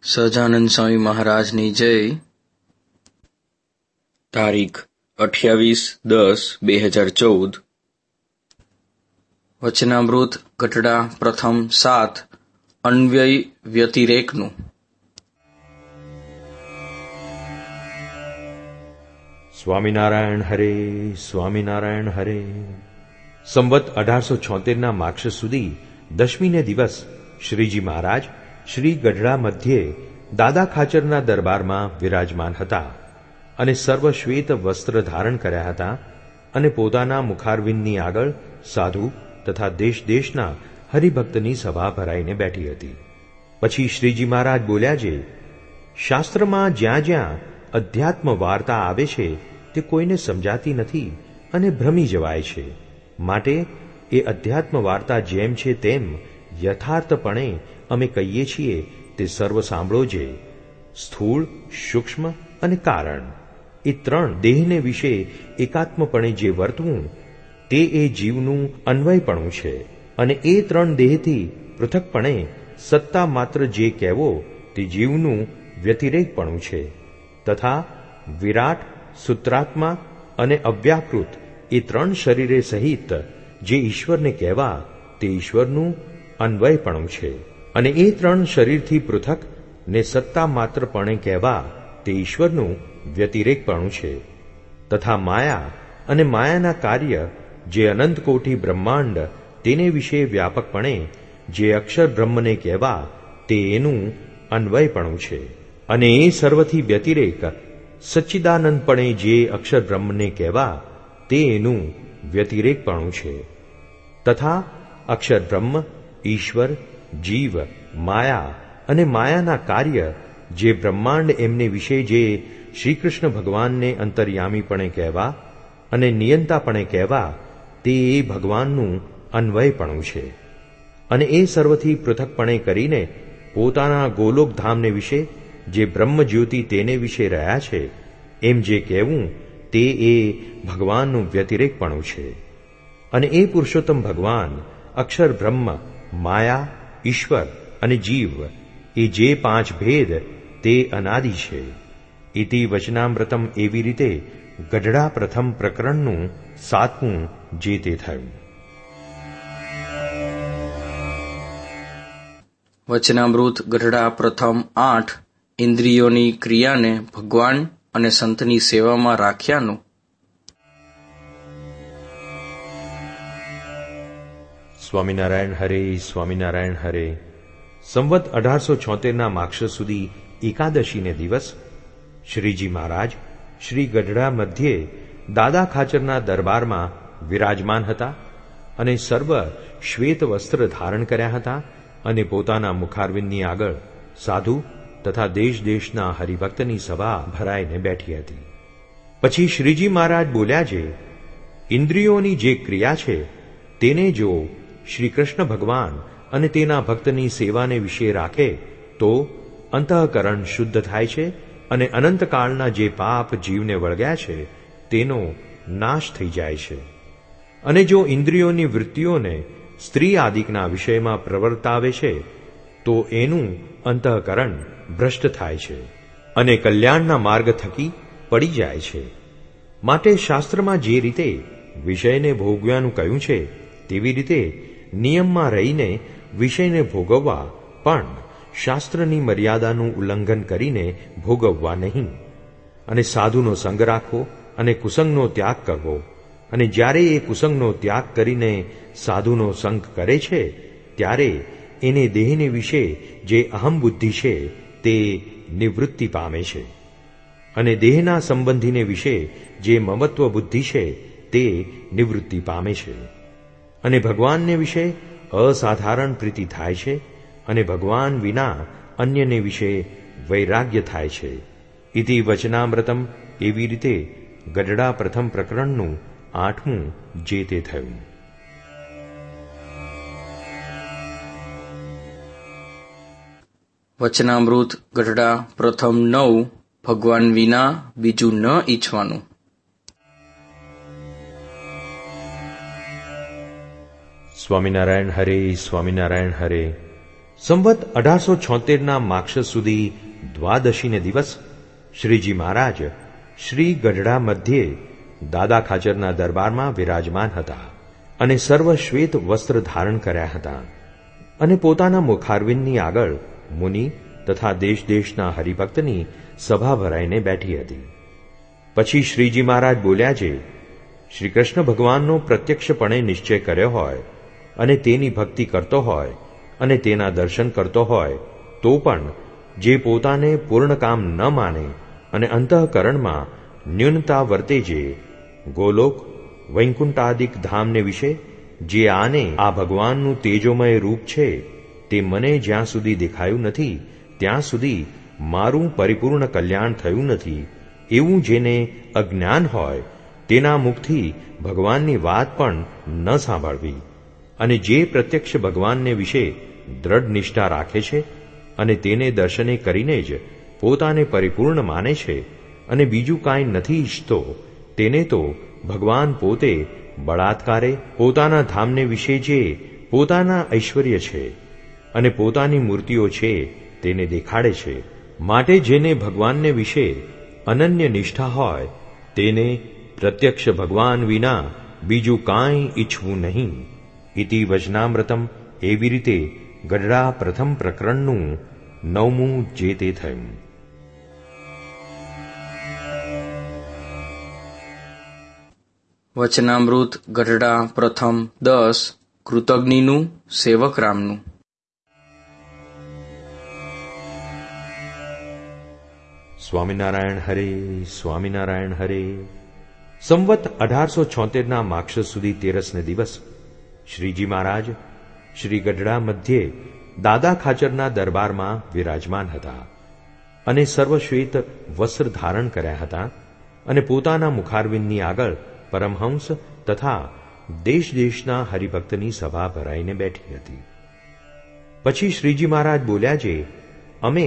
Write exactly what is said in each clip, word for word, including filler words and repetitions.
સહજાનંદ સ્વામી મહારાજની જય. તારીખ અઠ્યાવીસ દસ બે હજાર ચૌદ. વચનામૃત ગઢડા પ્રથમ સાત. અન્વય વ્યતિરેકનું. સ્વામિનારાયણ હરે, સ્વામિનારાયણ હરે. સંવત અઢારસો છોતેરના માક્ષ સુધી દશમીને દિવસ શ્રીજી મહારાજ શ્રી ગઢડા મધ્યે દાદા ખાચરના દરબારમાં વિરાજમાન હતા અને સર્વ શ્વેત વસ્ત્ર ધારણ કર્યા હતા અને પોતાના મુખારવિંદની આગળ સાધુ તથા દેશ દેશના હરિભક્તની સભા ભરાઈને બેઠી હતી. પછી શ્રીજી મહારાજ બોલ્યા છે, શાસ્ત્રમાં જ્યાં જ્યાં અધ્યાત્મ વાર્તા આવે છે તે કોઈને સમજાતી નથી અને ભ્રમી જવાય છે. માટે એ અધ્યાત્મ વાર્તા જેમ છે તેમ યથાર્થપણે અમે કહીએ છીએ તે સર્વ સાંભળો જે. સ્થૂળ, સૂક્ષ્મ અને કારણ એ ત્રણ દેહને વિશે એકાત્મપણે જે વર્તવું તે એ જીવનું અન્વયપણું છે અને એ ત્રણ દેહથી પૃથકપણે સત્તા માત્ર જે કહેવો તે જીવનું વ્યતિરેકપણું છે તથા વિરાટ, સૂત્રાત્મા અને અવ્યાકૃત એ ત્રણ શરીરે સહિત જે ઈશ્વરને કહેવા તે ઈશ્વરનું અન્વયપણું છે અને એ ત્રણ શરીરથી પૃથક ને સત્તા માત્રપણે કહેવા તે ઈશ્વરનું વ્યતિરેકપણું છે તથા માયા અને માયાના કાર્ય જે અનંત કોટી બ્રહ્માંડ તેને વિશે વ્યાપકપણે જે અક્ષર બ્રહ્મને કહેવા તે એનું અન્વયપણું છે અને એ સર્વથી વ્યતિરેક સચ્ચિદાનંદપણે જે અક્ષર બ્રહ્મને કહેવા તે એનું વ્યતિરેકપણું છે તથા અક્ષર બ્રહ્મ, ઈશ્વર, જીવ, માયા અને માયાના કાર્ય જે બ્રહ્માંડ એમને વિશે જે શ્રીકૃષ્ણ ભગવાનને અંતર્યામીપણે કહેવા અને નિયંતાપણે કહેવા તે એ ભગવાનનું અન્વયપણું છે અને એ સર્વથી પૃથકપણે કરીને પોતાના ગોલોકધામને વિશે જે બ્રહ્મજ્યોતિ તેને વિશે રહ્યા છે એમ જે કહેવું તે એ ભગવાનનું વ્યતિરેકપણું છે અને એ પુરુષોત્તમ ભગવાન અક્ષર બ્રહ્મ, માયા, ઈશ્વર અને જીવ એ જે પાંચ ભેદ તે અનાદિ છે. ઇતિ વચનામૃતમ એવી રીતે ગઢડા પ્રથમ પ્રકરણનું સાતમું જે તે થયું. વચનામૃત ગઢડા પ્રથમ આઠ. ઇન્દ્રિયોની ક્રિયાને ભગવાન અને સંતની સેવામાં રાખ્યાનું. સ્વામિનારાયણ હરે, સ્વામિનારાયણ હરે. સંવત અઢારસો છોતેરના માક્ષ સુધી એકાદશીને દિવસ શ્રીજી મહારાજ શ્રી ગઢડા મધ્યે દાદા ખાચરના દરબારમાં વિરાજમાન હતા અને સર્વ શ્વેત વસ્ત્ર ધારણ કર્યા હતા અને પોતાના મુખારવિંદની આગળ સાધુ તથા દેશ દેશના હરિભક્તની સભા ભરાઈને બેઠી હતી. પછી શ્રીજી મહારાજ બોલ્યા છે, ઇન્દ્રિયોની જે ક્રિયા છે તેને જો શ્રી કૃષ્ણ ભગવાન અને તેના ભક્તની સેવાને વિશે રાખે તો અંતઃકરણ શુદ્ધ થાય છે અને અનંતકાળના જે પાપ જીવને વળગ્યા છે તેનો નાશ થઈ જાય છે. અને જો ઇન્દ્રિયોની વૃત્તિઓને સ્ત્રી આદિકના વિષયમાં પ્રવર્તાવે છે તો એનું અંતઃકરણ ભ્રષ્ટ થાય છે અને કલ્યાણના માર્ગ થકી પડી જાય છે. માટે શાસ્ત્રમાં જે રીતે વિષયને ભોગવ્યાનું કહ્યું છે તેવી રીતે નિયમમાં રહીને વિષયને ભોગવવા પણ શાસ્ત્રની મર્યાદાનું ઉલ્લંઘન કરીને ભોગવવા નહીં. અને સાધુનો સંગ રાખવો અને કુસંગનો ત્યાગ કરવો. અને જ્યારે એ કુસંગનો ત્યાગ કરીને સાધુનો સંગ કરે છે ત્યારે એને દેહને વિશે જે અહમ બુદ્ધિ છે તે નિવૃત્તિ પામે છે અને દેહના સંબંધીને વિશે જે મમત્વ બુદ્ધિ છે તે નિવૃત્તિ પામે છે અને ભગવાનને વિશે અસાધારણ પ્રીતિ થાય છે અને ભગવાન વિના અન્યને વિશે વૈરાગ્ય થાય છે. ઇતિ વચનામૃતમ એવી રીતે ગઢડા પ્રથમ પ્રકરણનું આઠમું જે તે થયું. વચનામૃત ગઢડા પ્રથમ નવ. ભગવાન વિના બીજું ન ઈચ્છવાનું. સ્વામિનારાયણ હરે, સ્વામિનારાયણ હરે. સંવત અઢારસો છોતેરના માક્ષસ સુધી દ્વાદશીને દિવસ શ્રીજી મહારાજ શ્રી ગઢડા મધ્યે દાદા ખાચરના દરબારમાં વિરાજમાન હતા અને સર્વ શ્વેત વસ્ત્ર ધારણ કર્યા હતા અને પોતાના મુખારવિંદની આગળ મુનિ તથા દેશ દેશના હરિભક્તની સભા ભરાઈને બેઠી હતી. પછી શ્રીજી મહારાજ બોલ્યા છે, શ્રી કૃષ્ણ ભગવાનનો પ્રત્યક્ષપણે નિશ્ચય કર્યો હોય અને તેની ભક્તિ કરતો હોય અને તેના દર્શન કરતો હોય તો પણ જે પોતાને પૂર્ણ કામ ન માને અને અંતઃકરણમાં ન્યૂનતા વર્તે છે, ગોલોક વૈકુંઠાદિક ધામને વિશે જે આને આ ભગવાનનું તેજોમય રૂપ છે તે મને જ્યાં સુધી દેખાયું નથી ત્યાં સુધી મારું પરિપૂર્ણ કલ્યાણ થયું નથી, એવું જેને અજ્ઞાન હોય તેના મુખથી ભગવાનની વાત પણ ન સાંભળવી અને જે પ્રત્યક્ષ ભગવાનને વિશે દ્રઢ નિષ્ઠા રાખે છે અને તેને દર્શને કરીને જ પોતાને પરિપૂર્ણ માને છે અને બીજું કાંઈ નથી ઈચ્છતો, તેને તો ભગવાન પોતે બળાત્કારે પોતાના ધામને વિશે જે પોતાના ઐશ્વર્ય છે અને પોતાની મૂર્તિઓ છે તેને દેખાડે છે. માટે જેને ભગવાનને વિશે અનન્ય નિષ્ઠા હોય તેને પ્રત્યક્ષ ભગવાન વિના બીજું કાંઈ ઈચ્છવું નહીં. ઇતિ વચનામૃતમ. એવી રીતે ગઢડા પ્રથમ પ્રકરણનું નવમું જે તે થયું. વચનામૃત ગઢડા પ્રથમ દસ. કૃતજ્ઞનું સેવક રામનું. સ્વામિનારાયણ હરે, સ્વામિનારાયણ હરે. સંવત અઢારસો છોતેરના માક્ષસ સુધી તેરસને દિવસ શ્રીજી મહારાજ શ્રી ગઢડા મધ્યે દાદા ખાચરના દરબારમાં વિરાજમાન હતા અને સર્વશ્વેત વસ્ત્ર ધારણ કર્યા હતા અને પોતાના મુખારવિંદની આગળ પરમહંસ તથા દેશ દેશના હરિભક્તની સભા ભરાઈને બેઠી હતી. પછી શ્રીજી મહારાજ બોલ્યા છે, અમે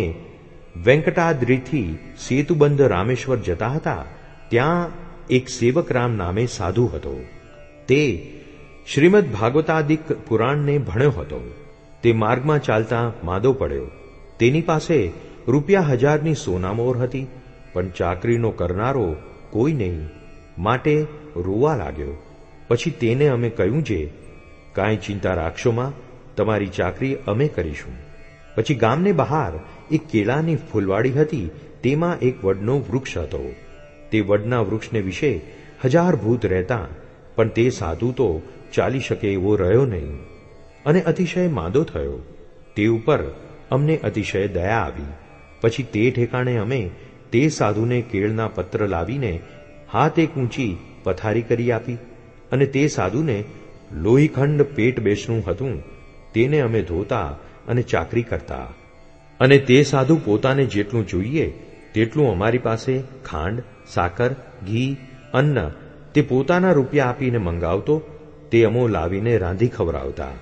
વેંકટાદ્રીથી સેતુબંધ રામેશ્વર જતા હતા ત્યાં એક સેવક રામ નામે સાધુ હતો. તે શ્રીમદ ભાગવતાદિક પુરાણને ભણ્યો હતો. તે માર્ગમાં ચાલતા માંદો પડ્યો. તેની પાસે રૂપિયા હજારની સોનામોર હતી, પણ ચાકરીનો કરનારો કોઈ નહીં, માટે રોવા લાગ્યો. પછી તેને અમે કહ્યું છે, કાંઈ ચિંતા રાખશોમાં, તમારી ચાકરી અમે કરીશું. પછી ગામને બહાર એક કેળાની ફૂલવાડી હતી, તેમાં એક વડનો વૃક્ષ હતો. તે વડના વૃક્ષને વિશે હજાર ભૂત રહેતા, પણ તે સાધુ તો ચાલી શકે એવો રહ્યો નહીં અને અતિશય માંદો થયો. તે ઉપર અમને અતિશય દયા આવી. પછી તે ઠેકાણે અમે તે સાધુને કેળના પત્ર લાવીને હાથ એક ઊંચી પથારી કરી આપી અને તે સાધુને લોહીખંડ પેટ બેસણું હતું તેને અમે ધોતા અને ચાકરી કરતા અને તે સાધુ પોતાને જેટલું જોઈએ તેટલું અમારી પાસે ખાંડ, સાકર, ઘી, અન્ન તે પોતાના રૂપિયા આપીને મંગાવતો. તે અમો લાવીને રાંધી ખવડાવતા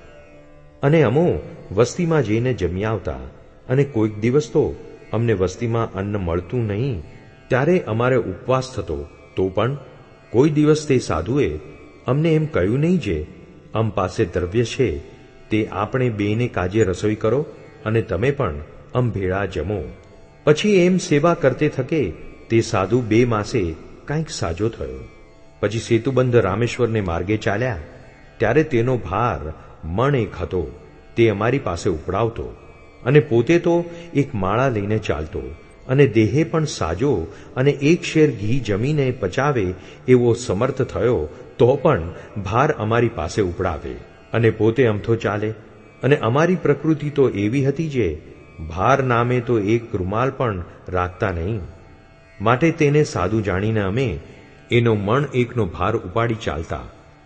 અને અમો વસ્તીમાં જઈને જમી આવતા. અને કોઈક દિવસ તો અમને વસ્તીમાં અન્ન મળતું નહીં ત્યારે અમારે ઉપવાસ થતો, તો પણ કોઈ દિવસ તે સાધુએ અમને એમ કહ્યું નહીં જે અમ પાસે દ્રવ્ય છે તે આપણે બેને કાજે રસોઈ કરો અને તમે પણ અમ ભેળા જમો. પછી એમ સેવા કરતે થકે તે સાધુ બે માસે કાંઈક સાજો થયો. પછી સેતુબંધ રામેશ્વરને માર્ગે ચાલ્યા ત્યારે તેનો ભાર મણ એક હતો. તે અમારી પાસે ઉપડાવતો અને પોતે તો એક માળા લઈને ચાલતો અને દેહે પણ સાજો અને એક શેર ઘી જમીને પચાવે એવો સમર્થ થયો, તો પણ ભાર અમારી પાસે ઉપડાવે અને પોતે અમથો ચાલે. અને અમારી પ્રકૃતિ તો એવી હતી જે ભાર નામે તો એક રૂમાલ પણ રાખતા નહીં. માટે તેને સાધુ જાણીને અમે એનો મણ એકનો ભાર ઉપાડી ચાલતા.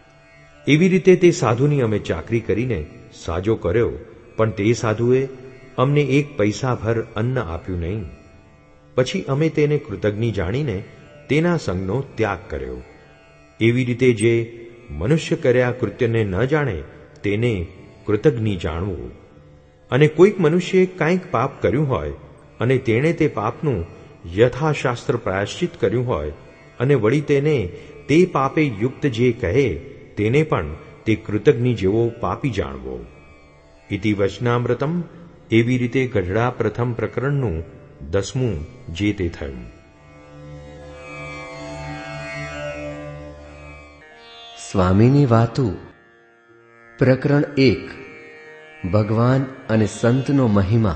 એવી રીતે તે સાધુની અમે ચાકરી કરીને સાજો કર્યો, પણ તે સાધુએ અમને એક પૈસા ભર અન્ન આપ્યું નહીં. પછી અમે તેને કૃતજ્ઞ જાણીને તેના સંગનો ત્યાગ કર્યો. એવી રીતે જે મનુષ્ય કર્યા કૃત્યને ન જાણે તેને કૃતજ્ઞ જાણવું. અને કોઈક મનુષ્યે કાંઈક પાપ કર્યું હોય અને તેણે તે પાપનું યથાશાસ્ત્ર પ્રાયશ્ચિત કર્યું હોય અને વળી તેને તે પાપે યુક્ત જે કહે તેને પણ તે કૃતજ્ઞ જેવો પાપી જાણવો. ઇતિ વચનામૃતમ. એવી રીતે ગઢડા પ્રથમ પ્રકરણનું દસમું જે તે થયું. સ્વામીની વાતો પ્રકરણ એક. ભગવાન અને સંતનો મહિમા.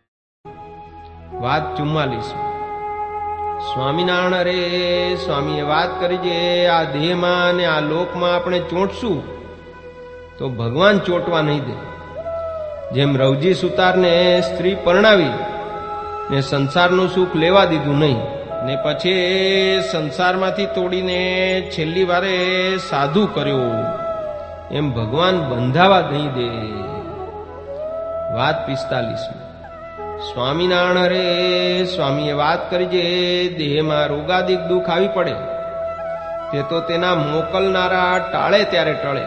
વાત ચુમ્માલીસ. સ્વામિનારાયણ રે સ્વામીએ વાત કરી છે, આ દેહમાં અને આ લોકમાં આપણે ચોંટશું તો ભગવાન ચોંટવા નહીં દે. જેમ રવજી સુતારને સ્ત્રી પરણાવી ને સંસારનું સુખ લેવા દીધું નહીં, ને પછી સંસારમાંથી તોડીને છેલ્લી વારે સાધુ કર્યો, એમ ભગવાન બંધાવા નહીં દે. વાત પિસ્તાલીસ. સ્વામિનારાયણ રે સ્વામીએ વાત કરી છે, દેહમાં રોગાદિક દુઃખ આવી પડે તે તો તેના મોકલનારા ટાળે ત્યારે ટળે,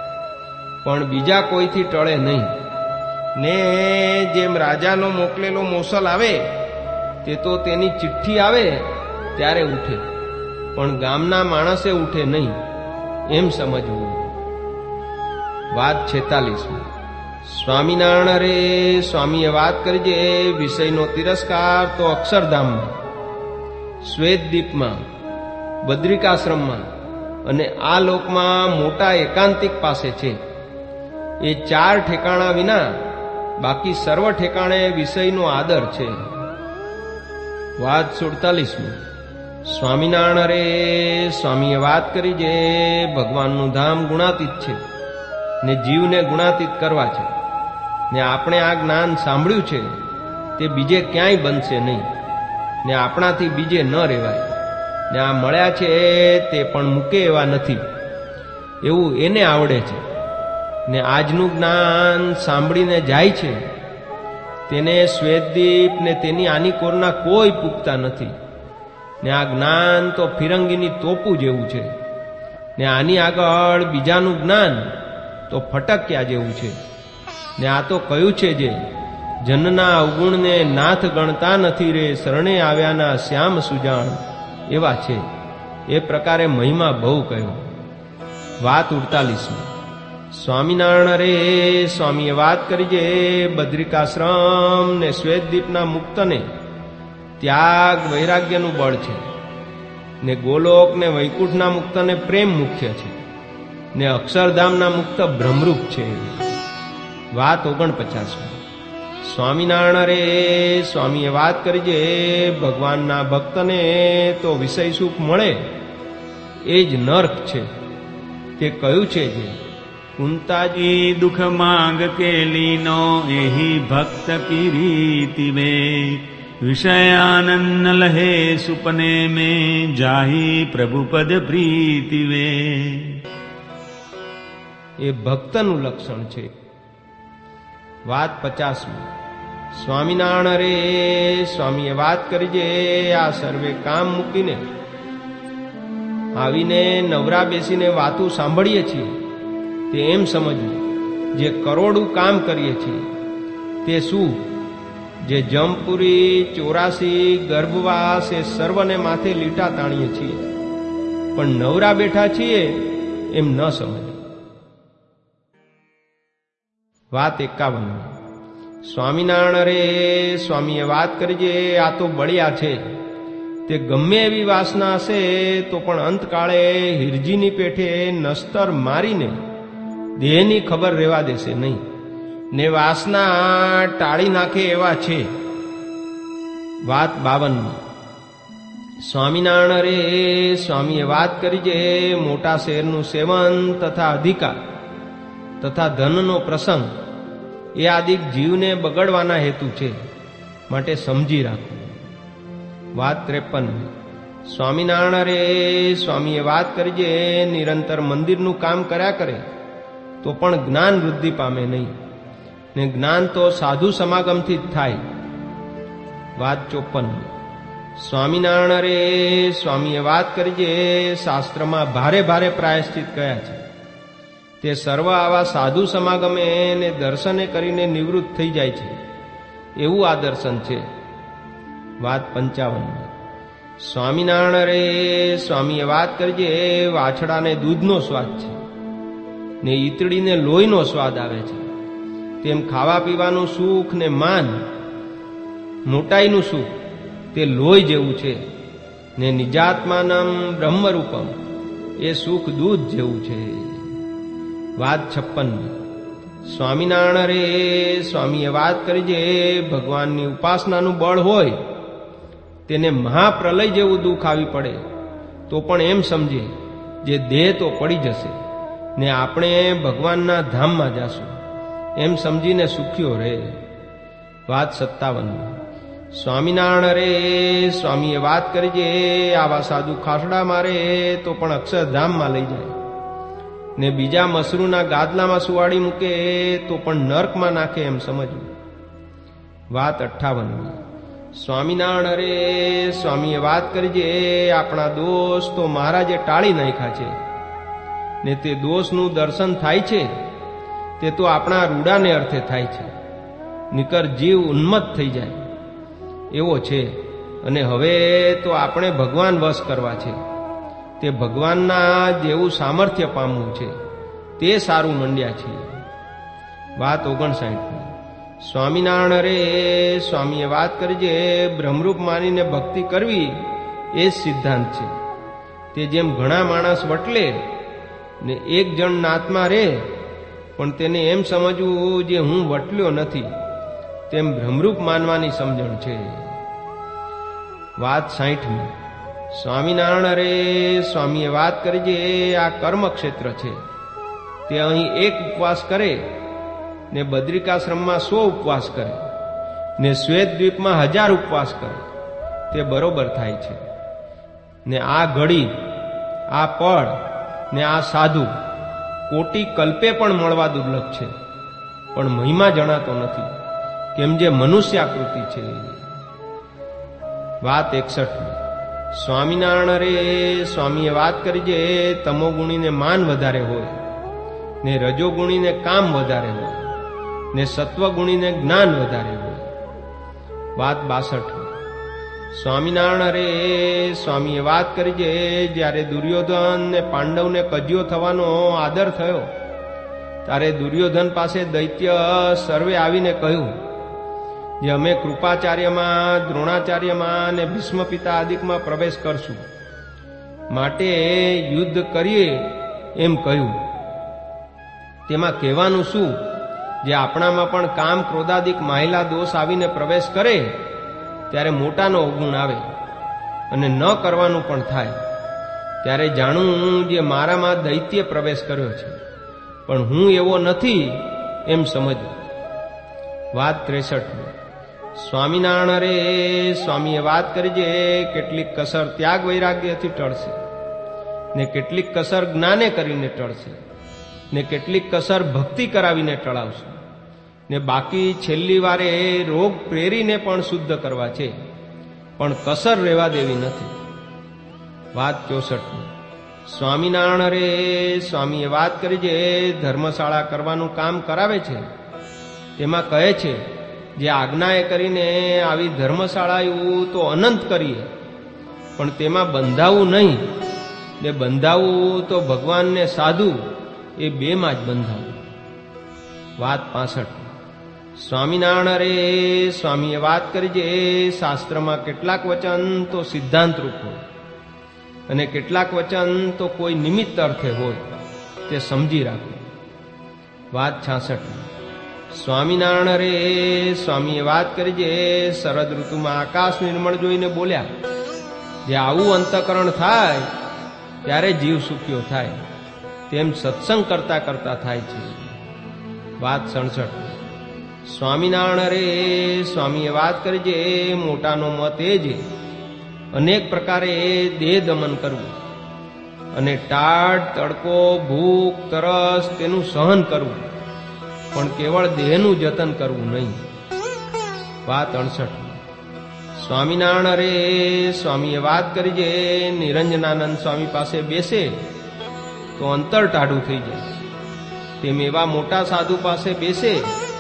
પણ બીજા કોઈથી ટળે નહીં. ને જેમ રાજાનો મોકલેલો મોસલ આવે તે તો તેની ચિઠ્ઠી આવે ત્યારે ઉઠે, પણ ગામના માણસે ઉઠે નહીં, એમ સમજવું. વાત છેતાલીસ. સ્વામિનારાયણ રે સ્વામીએ વાત કરી છે, વિષયનો તિરસ્કાર તો અક્ષરધામમાં, શ્વેતદીપમાં, બદ્રિકાશ્રમમાં અને આ લોકમાં મોટા એકાંતિક પાસે છે. એ ચાર ઠેકાણા વિના બાકી સર્વ ઠેકાણે વિષયનો આદર છે. વાત સુડતાલીસમી. સ્વામિનારાયણ રે સ્વામીએ વાત કરી છે, ભગવાનનું ધામ ગુણાતીત છે ને જીવને ગુણાતીત કરવા છે, ને આપણે આ જ્ઞાન સાંભળ્યું છે તે બીજે ક્યાંય બનશે નહીં, ને આપણાથી બીજે ન રહેવાય, ને આ મળ્યા છે તે પણ મૂકે એવા નથી, એવું એને આવડે છે. ને આજનું જ્ઞાન સાંભળીને જાય છે તેને શ્વેતદીપ ને તેની આની કોરના કોઈ પૂગતા નથી. ને આ જ્ઞાન તો ફિરંગીની તોપું જેવું છે, ને આની આગળ બીજાનું જ્ઞાન તો ફટક્યા જેવું છે. ને આ તો કયું છે જે જનના અવગુણને નાથ ગણતા નથી રે, શરણે આવ્યાના શ્યામ સુજાણ એવા છે. એ પ્રકારે મહિમા બહુ કયો. વાત ઉડતાલીસમી. સ્વામિનારાયણ રે સ્વામીએ વાત કરી છે, બદ્રિકાશ્રમ ને શ્વેતદીપના મુક્તને ત્યાગ વૈરાગ્યનું બળ છે, ને ગોલોક ને વૈકુંઠના મુક્તને પ્રેમ મુખ્ય છે, ને અક્ષરધામના મુક્ત બ્રહ્મરૂપ છે. વાત ઓગણપચાસમી. સ્વામિનારાયણ રે સ્વામીએ વાત કરી છે, ભગવાનના ભક્તને તો વિષય સુખ મળે એ જ નર્ક છે. તે કયું છે જે कुंताजी दुख मांग के लीनो एही भक्त की रीति वे, विषयानंद लहे सुपने में जाही प्रभु पद प्रीति वे. એ ભક્તનું લક્ષણ છે. વાત પચાસમી. સ્વામિનારાયણ રે સ્વામીએ વાત કરી છે, આ સર્વે કામ મૂકીને આવીને નવરા બેસીને વાતું સાંભળીએ છીએ તે એમ સમજવું, જે કરોડું કામ કરીએ છીએ તે શું, જે જમપુરી, ચોરાસી, ગર્ભવાસ એ સર્વને માથે લીટા તાણીએ છીએ, પણ નવરા બેઠા છીએ એમ ન સમજ. વાત એકાવન. સ્વામિનારાયણ રે સ્વામીએ વાત કરી છે, આ તો બળિયા છે, તે ગમે એવી વાસના હશે તો પણ અંતકાળે હિરજીની પેઠે નસ્તર મારીને દેહની ખબર રહેવા દેશે નહીં, ને વાસના ટાળી નાખે એવા છે. વાત બાવનમી. સ્વામિનારાયણ રે સ્વામીએ વાત કરી છે, મોટા શહેરનું સેવન તથા અધિકાર તથા ધનનો પ્રસંગ એ આદિક જીવને બગડવાના હેતુ છે, માટે સમજી રાખવું. વાત ત્રેપનમી. સ્વામિનારાયણ રે સ્વામીએ વાત કરી છે, નિરંતર મંદિરનું કામ કર્યા કરે તો પણ જ્ઞાન વૃદ્ધિ પામે નહીં, ને જ્ઞાન તો સાધુ સમાગમથી જ થાય. વાત ચોપન. સ્વામિનારાયણ રે સ્વામીએ વાત કરી છે, શાસ્ત્રમાં ભારે ભારે પ્રાયશ્ચિત કયા છે, તે સર્વ આવા સાધુ સમાગમે ને દર્શને કરીને નિવૃત્ત થઈ જાય છે, એવું આ દર્શન છે. વાત પંચાવન. સ્વામિનારાયણ રે સ્વામીએ વાત કરી છે, વાછડાને દૂધનો સ્વાદ છે ને ઈતડીને લોહીનો સ્વાદ આવે છે, તેમ ખાવા પીવાનું સુખ ને માન, મોટાઈનું સુખ તે લોહી જેવું છે ને નિજાત્માનમ બ્રહ્મરૂપમ એ સુખ દૂધ જેવું છે. વાત છપ્પન. સ્વામિનારાયણ રે સ્વામીએ વાત કરી જે ભગવાનની ઉપાસનાનું બળ હોય તેને મહાપ્રલય જેવું દુઃખ આવી પડે તો પણ એમ સમજે જે દેહ તો પડી જશે ને આપણે ભગવાનના ધામમાં જાશું એમ સમજીને સુખ્યો રહે. વાત સત્તાવન. સ્વામિનારાયણ રે સ્વામીએ વાત કરી જે આવા સાધુ ખાસડા મારે તો પણ અક્ષરધામમાં લઈ જાય ને બીજા મસરૂના ગાદલામાં સુવાડી મૂકે તો પણ નર્કમાં નાખે એમ સમજવું. વાત અઠ્ઠાવન. સ્વામિનારાયણ રે સ્વામીએ વાત કરી જે આપણા દોષ તો મહારાજે ટાળી નાખ્યા છે ને તે દોષનું દર્શન થાય છે તે તો આપણા રૂડાને અર્થે થાય છે, નિકર જીવ ઉન્મત્ત થઈ જાય એવો છે. અને હવે તો આપણે ભગવાન વશ કરવા છે, તે ભગવાનના જેવું સામર્થ્ય પામવું છે તે સારું મંડ્યા છે. વાત ઓગણસાઠ. સ્વામિનારાયણ રે સ્વામીએ વાત કરી જે બ્રહ્મરૂપ માનીને ભક્તિ કરવી એ જ સિદ્ધાંત છે. તે જેમ ઘણા માણસ વટલે ને એક જણ નાતમાં રહે પણ તેને એમ સમજવું જે હું વટલ્યો નથી તેમ બ્રહ્મરૂપ માનવાની સમજણ છે. વાત સાઠમી. સ્વામિનારાયણ રે સ્વામીએ વાત કરી જે આ કર્મક્ષેત્ર છે તે અહીં એક ઉપવાસ કરે ને બદ્રિકાશ્રમમાં સો ઉપવાસ કરે ને શ્વેત દ્વીપમાં હજાર ઉપવાસ કરે તે બરોબર થાય છે. ને આ ઘડી, આ પળ ને આ સાધુ કોટી કલ્પે પણ મળવા દુર્લભ છે પણ મહિમા જણાતો નથી કેમ જે મનુષ્યાકૃતિ છે. વાત એકસઠ. સ્વામિનારાયણ રે સ્વામીએ વાત કરી જે તમોગુણીને માન વધારે હોય ને રજોગુણીને કામ વધારે હોય ને સત્વગુણીને જ્ઞાન વધારે હોય. વાત બાસઠ. સ્વામિનારાયણ રે સ્વામીએ વાત કરી જે જ્યારે દુર્યોધન ને પાંડવને કજિયો થવાનો આદર થયો ત્યારે દુર્યોધન પાસે દૈત્ય સર્વે આવીને કહ્યું જે અમે કૃપાચાર્યમાં, દ્રોણાચાર્યમાં અને ભીષ્મ પિતા આદિકમાં પ્રવેશ કરશું માટે યુદ્ધ કરીએ એમ કહ્યું. તેમાં કહેવાનું શું જે આપણામાં પણ કામ ક્રોધાદિક માહિલા દોષ આવીને પ્રવેશ કરે ત્યારે મોટાનો અવગુણ આવે અને ન કરવાનું પણ થાય ત્યારે જાણવું જે મારામાં દૈત્ય પ્રવેશ કર્યો છે પણ હું એવો નથી એમ સમજવું. વાત ત્રેસઠ. સ્વામિનારાયણ રે સ્વામીએ વાત કરી જે કેટલીક કસર ત્યાગ વૈરાગ્યથી ટળશે ને કેટલીક કસર જ્ઞાને કરીને ટળશે ને કેટલીક કસર ભક્તિ કરાવીને ટળાવશે ને બાકી છેલ્લી વારે રોગ પ્રેરીને પણ શુદ્ધ કરવા છે પણ કસર રહેવા દેવી નથી. વાત ચોસઠ. સ્વામિનારાયણ રે સ્વામીએ વાત કરી જે ધર્મશાળા કરવાનું કામ કરાવે છે તેમાં કહે છે જે આજ્ઞાએ કરીને આવી ધર્મશાળાઓ તો અનંત કરીએ પણ તેમાં બંધાવું નહીં ને બંધાવું તો ભગવાનને સાધુ એ બેમાં જ બંધાવું. વાત પાસઠ. સ્વામિનારાયણ રે સ્વામીએ વાત કરી જે શાસ્ત્રમાં કેટલાક વચન તો સિદ્ધાંત રૂપ હોય અને કેટલાક વચન તો કોઈ નિમિત્ત અર્થે હોય તે સમજી રાખો. વાત છાસઠ. સ્વામિનારાયણ રે સ્વામીએ વાત કરી જે શરદ ઋતુમાં આકાશ નિર્મળ જોઈને બોલ્યા જે આવું અંતઃકરણ થાય ત્યારે જીવ સુખ્યો થાય તેમ સત્સંગ કરતા કરતા થાય છે. વાત સડસઠ. સ્વામિનારાયણ રે સ્વામીએ વાત કરી જે મોટાનો મત એ જ અનેક પ્રકારે દેહ દમન કરવું અને ટાઢ, તડકો, ભૂખ, તરસ તેનું સહન કરવું પણ કેવળ દેહનું જતન કરવું નહીં. વાત અડસઠ. સ્વામિનારાયણ રે સ્વામીએ વાત કરી જે નિરંજનાનંદ સ્વામી પાસે બેસે તો અંતર ટાઢું થઈ જાય તેમ એવા મોટા સાધુ પાસે બેસે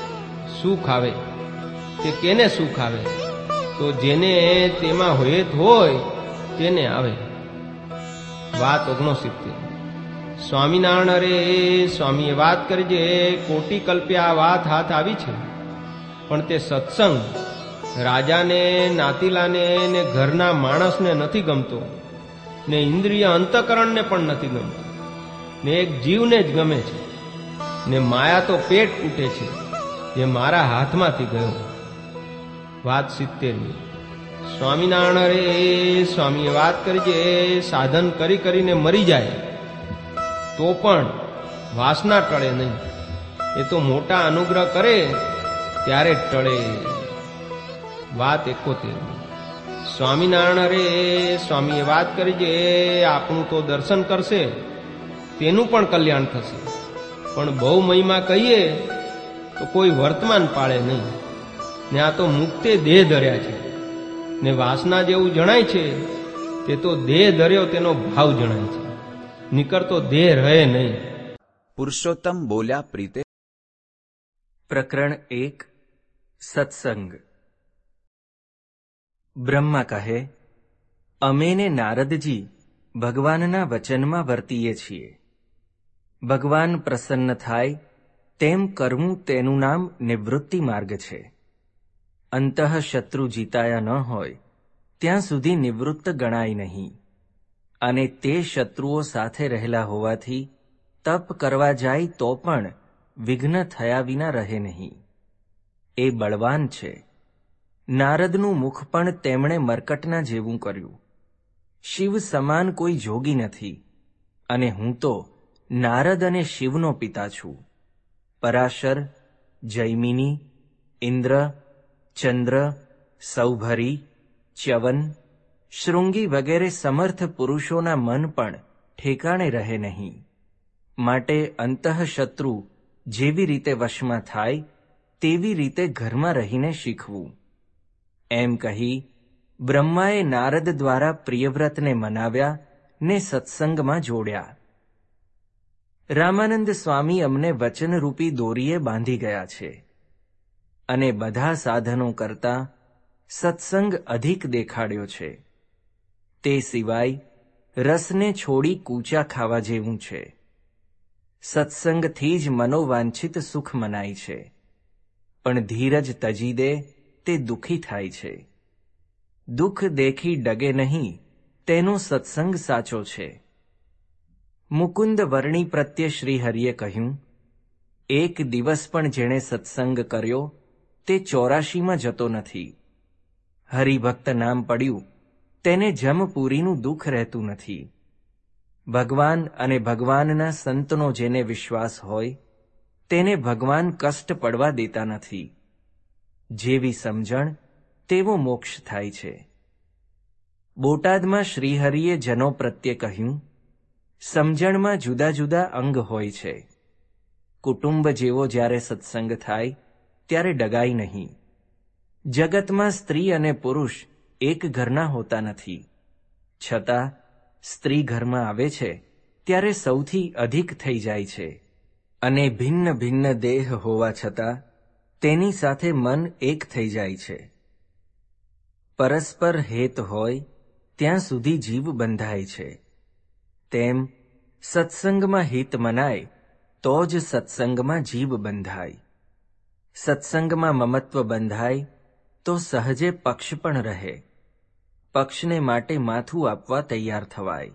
સુખ આવે તે કેને સુખ આવે તો જેને તેમાં હેત હોય તેને આવે. વાત ઓગણસિત્તેર. સ્વામિનારાયણ અરે સ્વામીએ વાત કરી જે કોટી કલ્પે આ વાત હાથ આવી છે, પણ તે સત્સંગ રાજાને, નાતીલાને ને ઘરના માણસને નથી ગમતો, ને ઇન્દ્રિય અંતકરણને પણ નથી ગમતો, ને એક જીવને જ ગમે છે, ને માયા તો પેટ કૂટે છે, જે મારા હાથમાંથી ગયો. વાત સિત્તેરમી. સ્વામિનારાયણ રે સ્વામીએ વાત કરી જે સાધન કરી કરીને મરી જાય તો પણ વાસના ટળે નહીં, એ તો મોટા અનુગ્રહ કરે ત્યારે ટળે. વાત એકોતેરમી. સ્વામિનારાયણ રે સ્વામીએ વાત કરી જે આપણું તો દર્શન કરશે તેનું પણ કલ્યાણ થશે, પણ બહુ મહિમા કહીએ તો કોઈ વર્તમાન પાળે નહીં, ને આ તો મુક્તે દેહ ધર્યા છે, ને વાસના જેવું જણાય છે તે તો દેહ ધર્યો તેનો ભાવ જણાય છે, નીકળતો દેહ રહે નહીં. પુરુષોત્તમ બોલ્યા પ્રીતે. પ્રકરણ એક. સત્સંગ. બ્રહ્મા કહે, અમે ને નારદજી ભગવાનના વચનમાં વર્તીએ છીએ. ભગવાન પ્રસન્ન થાય તેમ કરવું તેનું નામ નિવૃત્તિ માર્ગ છે. અંતઃ શત્રુ જીતાયા ન હોય ત્યાં સુધી નિવૃત્ત ગણાય નહીં, અને તે શત્રુઓ સાથે રહેલા હોવાથી તપ કરવા જાય તો પણ વિઘ્ન થયા વિના રહે નહીં. એ બળવાન છે. નારદનું મુખ પણ તેમણે મરકટના જેવું કર્યું. શિવ સમાન કોઈ જોગી નથી, અને હું તો નારદ અને શિવનો પિતા છું. પરાશર, જૈમિની, ઇન્દ્ર, ચંદ્ર, સૌભરી, ચ્યવન, શૃંગી વગેરે સમર્થ પુરુષોના મન પણ ઠેકાણે રહે નહીં. માટે અંતઃશત્રુ જેવી રીતે વશમાં થાય તેવી રીતે ઘરમાં રહીને શીખવું. એમ કહી બ્રહ્માએ નારદ દ્વારા પ્રિયવ્રતને મનાવ્યા ને સત્સંગમાં જોડ્યા. રામાનંદ સ્વામી અમને વચનરૂપી દોરીએ બાંધી ગયા છે, અને બધા સાધનો કરતાં સત્સંગ અધિક દેખાડ્યો છે. તે સિવાય રસને છોડી કૂચા ખાવા જેવું છે. સત્સંગથી જ મનોવાંછિત સુખ મનાય છે, પણ ધીરજ તજી દે તે દુઃખી થાય છે. દુઃખ દેખી ડગે નહીં તેનો સત્સંગ સાચો છે. મુકુંદ વર્ણી પ્રત્યે શ્રીહરિએ કહ્યું, એક દિવસ પણ જેણે સત્સંગ કર્યો તે ચોરાશીમાં જતો નથી. હરિભક્ત નામ પડ્યું તેને જમપુરીનું દુઃખ રહેતું નથી. ભગવાન અને ભગવાનના સંતનો જેને વિશ્વાસ હોય તેને ભગવાન કષ્ટ પડવા દેતા નથી. જેવી સમજણ તેવો મોક્ષ થાય છે. બોટાદમાં શ્રીહરિએ જનો પ્રત્યે કહ્યું, સમજણમાં જુદા જુદા અંગ હોય છે. કુટુંબ જેવો જ્યારે સત્સંગ થાય ત્યારે ડગાય નહીં. જગતમાં સ્ત્રી અને પુરુષ એક ઘરના હોતા નથી, છતાં સ્ત્રી ઘરમાં આવે છે ત્યારે સૌથી અધિક થઈ જાય છે, અને ભિન્ન ભિન્ન દેહ હોવા છતાં તેની સાથે મન એક થઈ જાય છે. પરસ્પર હેત હોય ત્યાં સુધી જીવ બંધાય છે. તેમ સત્સંગમાં હિત મનાય તો જ સત્સંગમાં જીવ બંધાય. સત્સંગમાં મમત્વ બંધાય તો સહજે પક્ષ પણ રહે. પક્ષને માટે માથું આપવા તૈયાર થવાય.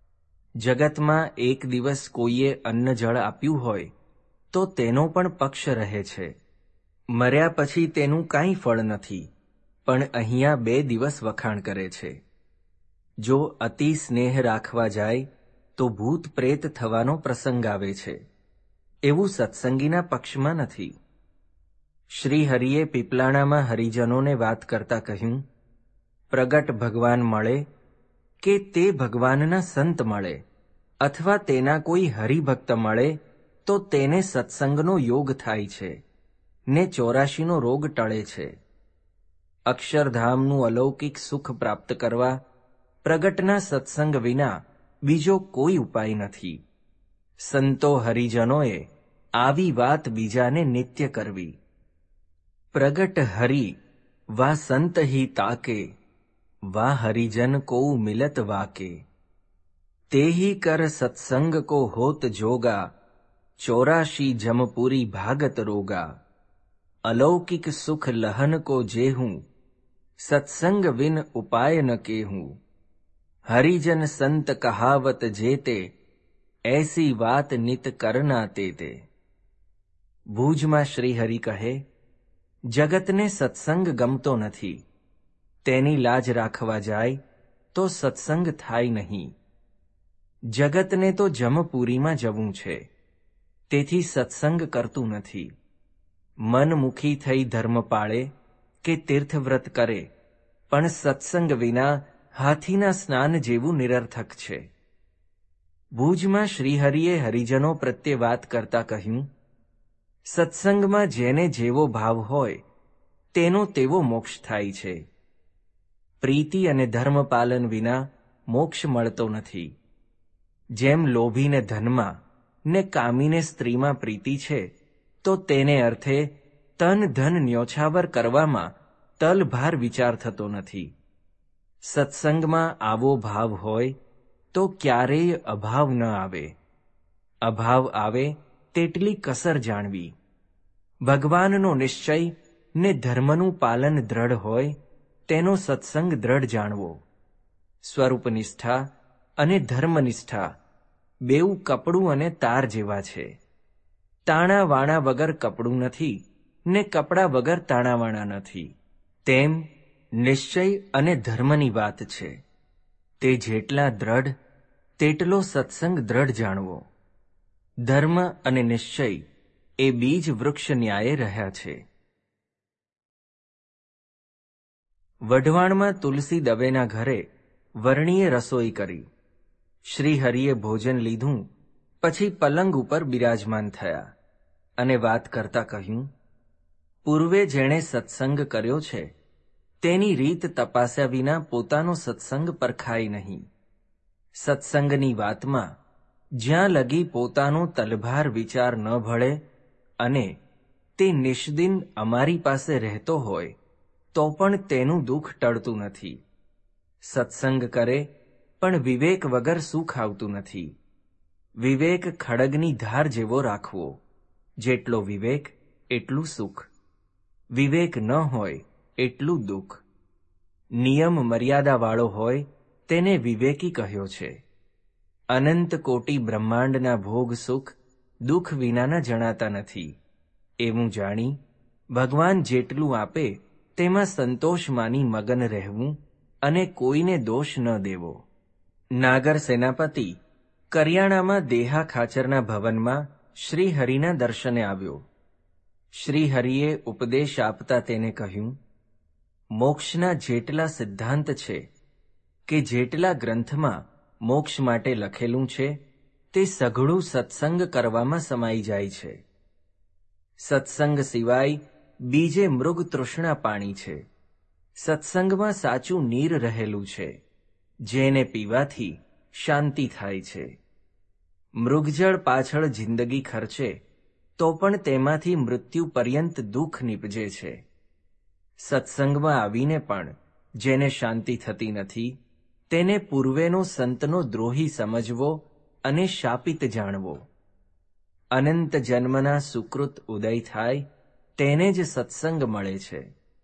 જગતમાં એક દિવસ કોઈએ અન્ન જળ આપ્યું હોય તો તેનો પણ પક્ષ રહે છે. મર્યા પછી તેનું કાંઈ ફળ નથી, પણ અહીંયા બે દિવસ વખાણ કરે છે. જો અતિ સ્નેહ રાખવા જાય તો ભૂત પ્રેત થવાનો પ્રસંગ આવે છે. એવું સત્સંગીના પક્ષમાં નથી. શ્રીહરિએ પીપલાણામાં હરિજનોને વાત કરતા કહ્યું, પ્રગટ ભગવાન મળે કે તે ભગવાનના સંત મળે અથવા તેના કોઈ હરિભક્ત મળે તો તેને સત્સંગનો યોગ થાય છે ને ચોરાશીનો રોગ ટળે છે. અક્ષરધામનું અલૌકિક સુખ પ્રાપ્ત કરવા પ્રગટના સત્સંગ વિના બીજો કોઈ ઉપાય નથી. સંતો હરિજનોએ આવી વાત બીજાને નિત્ય કરવી. પ્રગટ હરિ વા સંત હી તાકે, વા હરિજન કો મિલત વાકે. तेहि कर सत्संग को होत जोगा, चौराशी जमपुरी भागत रोगा। अलौकिक सुख लहन को जेहूं, सत्संग विन उपाय न केहूं। हरिजन संत कहावत जेते, ऐसी વાત નિત કરના તે તે। ભુજમાં શ્રીહરિ કહે, જગતને સત્સંગ ગમતો નથી, તેની લાજ રાખવા જાય તો સત્સંગ થાય નહીં। જગતને તો જમપુરીમાં જવું છે, તેથી સત્સંગ કરતું નથી। મનમુખી થઈ ધર્મ પાળે કે તીર્થવ્રત કરે, પણ સત્સંગ વિના હાથીના સ્નાન જેવું નિરર્થક છે। ભુજમાં શ્રીહરિએ હરિજનો પ્રત્યે વાત કરતા કહ્યું, સત્સંગમાં જેને જેવો ભાવ હોય તેનો તેવો મોક્ષ થાય છે। પ્રીતિ અને ધર્મપાલન વિના મોક્ષ મળતો નથી। જેમ લોભીને ધનમાં ને કામીને સ્ત્રીમાં પ્રીતિ છે, તો તેને અર્થે તન ધન ન્યોછાવર કરવામાં તલભાર વિચાર થતો નથી। સત્સંગમાં આવો ભાવ હોય તો ક્યારેય અભાવ ન આવે। અભાવ આવે તેટલી કસર જાણવી। ભગવાનનો નિશ્ચય ને ધર્મનું પાલન દ્રઢ હોય તેનો સત્સંગ દ્રઢ જાણવો। સ્વરૂપનિષ્ઠા અને ધર્મનિષ્ઠા બેઉ કપડું અને તાર જેવા છે। તાણાવાણા વગર કપડું નથી ને કપડા વગર તાણાવાણા નથી, તેમ નિશ્ચય અને ધર્મની વાત છે। તે જેટલા દ્રઢ તેટલો સત્સંગ દ્રઢ જાણવો। ધર્મ અને નિશ્ચય એ બીજ વૃક્ષ ન્યાયે રહ્યા છે। વઢવાણમાં તુલસી દવેના ઘરે વર્ણીએ રસોઈ કરી। શ્રીહરિએ ભોજન લીધું પછી પલંગ ઉપર બિરાજમાન થયા અને વાત કરતા કહ્યું, પૂર્વે જેણે સત્સંગ કર્યો છે તેની રીત તપાસ્યા વિના પોતાનો સત્સંગ પરખાય નહીં। સત્સંગની વાતમાં જ્યાં લગી પોતાનો તલભાર વિચાર ન ભળે અને તે નિષ્દિન અમારી પાસે રહેતો હોય તો પણ તેનું દુઃખ ટળતું નથી। સત્સંગ કરે પણ વિવેક વગર સુખ આવતું નથી। વિવેક ખડગની ધાર જેવો રાખવો, જેટલો વિવેક એટલું સુખ, વિવેક ન હોય એટલું દુઃખ। નિયમ મર્યાદાવાળો હોય તેને વિવેકી કહ્યો છે। અનંત કોટી બ્રહ્માંડના ભોગ સુખ દુઃખ વિનાના જણાતા નથી। એવું જાણી ભગવાન જેટલું આપે તેમાં સંતોષ માની મગન રહેવું અને કોઈને દોષ ન દેવો। નાગર સેનાપતિ કરિયાણામાં દેહા ખાચરના ભવનમાં શ્રીહરિના દર્શને આવ્યો। શ્રીહરિએ ઉપદેશ આપતા તેને કહ્યું, મોક્ષના જેટલા સિદ્ધાંત છે કે જેટલા ગ્રંથમાં મોક્ષ માટે લખેલું છે તે સઘળું સત્સંગ કરવામાં સમાઈ જાય છે। સત્સંગ સિવાય બીજે મૃગ તૃષ્ણા પાણી છે। સત્સંગમાં સાચું નીર રહેલું છે, જેને પીવાથી શાંતિ થાય છે। મૃગજળ પાછળ જિંદગી ખર્ચે તો પણ તેમાંથી મૃત્યુ પર્યંત દુઃખ નીપજે છે। સત્સંગમાં આવીને પણ જેને શાંતિ થતી નથી તેને પૂર્વેનો સંતનો દ્રોહી સમજવો અને શાપિત જાણવો। અનંત જન્મના સુકૃત ઉદય થાય તેને જ સત્સંગ મળે છે।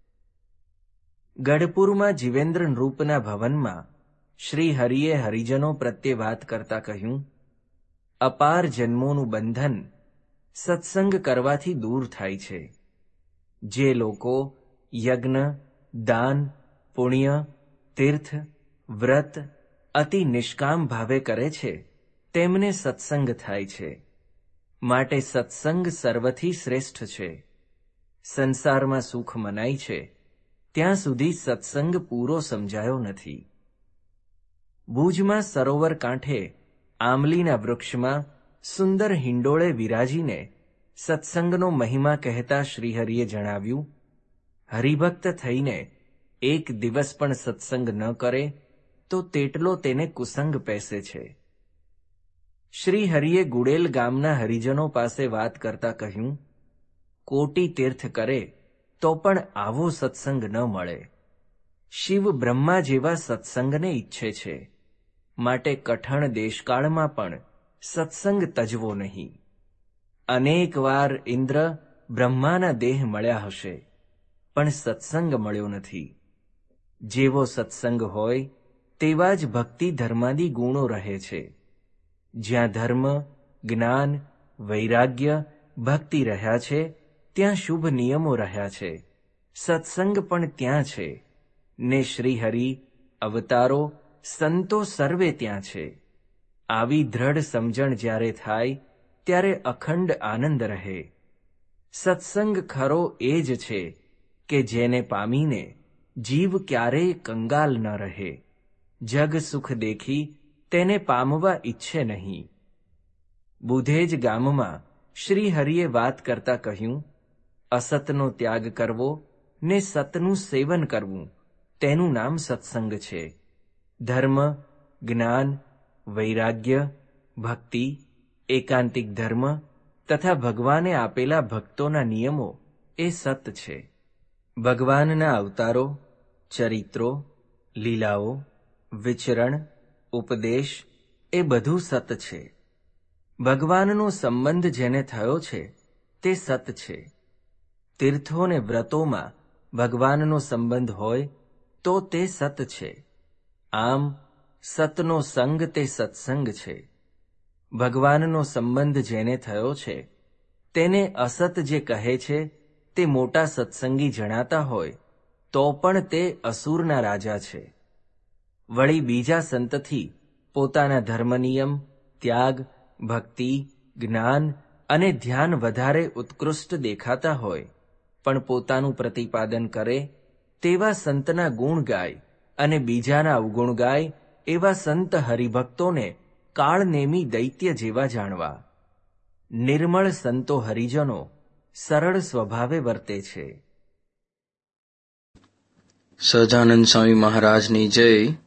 ગઢપુરમાં જીવેન્દ્ર નૃપના ભવનમાં શ્રીહરિએ હરિજનો પ્રત્યે વાત કરતા કહ્યું, અપાર જન્મોનું બંધન સત્સંગ કરવાથી દૂર થાય છે। જે લોકો યજ્ઞ, દાન, પુણ્ય, તીર્થ, વ્રત અતિ નિષ્કામ ભાવે કરે છે તેમને સત્સંગ થાય છે। માટે સત્સંગ સર્વથી શ્રેષ્ઠ છે। સંસારમાં સુખ મનાય છે ત્યાં સુધી સત્સંગ પૂરો સમજાયો નથી। ભુજમાં સરોવર કાંઠે આંબલીના વૃક્ષમાં સુંદર હિંડોળે વિરાજીને સત્સંગનો મહિમા કહેતા શ્રીહરિએ જણાવ્યું, હરિભક્ત થઈને એક દિવસ પણ સત્સંગ ન કરે તો તેટલો તેને કુસંગ પેસે છે। શ્રીહરિએ ગુડેલ ગામના હરિજનો પાસે વાત કરતા કહ્યું, કોટી તીર્થ કરે તો પણ આવો સત્સંગ ન મળે। શિવ બ્રહ્મા જેવા સત્સંગને ઈચ્છે છે, માટે કઠણ દેશકાળમાં પણ સત્સંગ તજવો નહીં. અનેક વાર ઇન્દ્ર બ્રહ્માના દેહ મળ્યા હશે, પણ સત્સંગ મળ્યો નથી. જેવો સત્સંગ હોય તેવા જ ભક્તિ ધર્માદિ ગુણો રહે છે. જ્યાં ધર્મ, જ્ઞાન, વૈરાગ્ય, ભક્તિ રહ્યા છે, ત્યાં શુભ નિયમો રહ્યા છે. સત્સંગ પણ ત્યાં છે ને શ્રીહરિ, અવતારો, સંતો સર્વે ત્યાં છે. આવી દ્રઢ સમજણ જ્યારે થાય ત્યારે અખંડ આનંદ રહે. સત્સંગ ખરો એ જ છે કે જેને પામીને જીવ ક્યારેય કંગાલ ન રહે. જગ સુખ દેખી તેને પામવા ઈચ્છે નહીં. બુધેજ ગામમાં શ્રીહરિએ વાત કરતા કહ્યું, અસતનો ત્યાગ કરવો ને સતનું સેવન કરવું તેનું નામ સત્સંગ છે. ધર્મ, જ્ઞાન, વૈરાગ્ય, ભક્તિ, એકાંતિક ધર્મ તથા ભગવાને આપેલા ભક્તોના નિયમો એ સત છે. ભગવાનના અવતારો, ચરિત્રો, લીલાઓ, વિચરણ, ઉપદેશ એ બધું સત છે. ભગવાનનો સંબંધ જેને થયો છે તે સત છે. તીર્થો ને વ્રતોમાં ભગવાનનો સંબંધ હોય તો તે સત છે. આમ સતનો સંગ તે સત્સંગ છે. ભગવાનનો સંબંધ જેને થયો છે તેને અસત જે કહે છે તે મોટા સત્સંગી જણાતા હોય તો પણ તે અસુરના રાજા છે. વળી બીજા સંતથી પોતાના ધર્મનિયમ, ત્યાગ, ભક્તિ, જ્ઞાન અને ધ્યાન વધારે ઉત્કૃષ્ટ દેખાતા હોય પણ પોતાનું પ્રતિપાદન કરે તેવા સંતના ગુણ ગાય અને બીજાના અવગુણ ગાય એવા સંત હરિભક્તોને કાળનેમી દૈત્ય જેવા જાણવા. નિર્મળ સંતો હરિજનો સરળ સ્વભાવે વર્તે છે. સહજાનંદ સ્વામી મહારાજની જય.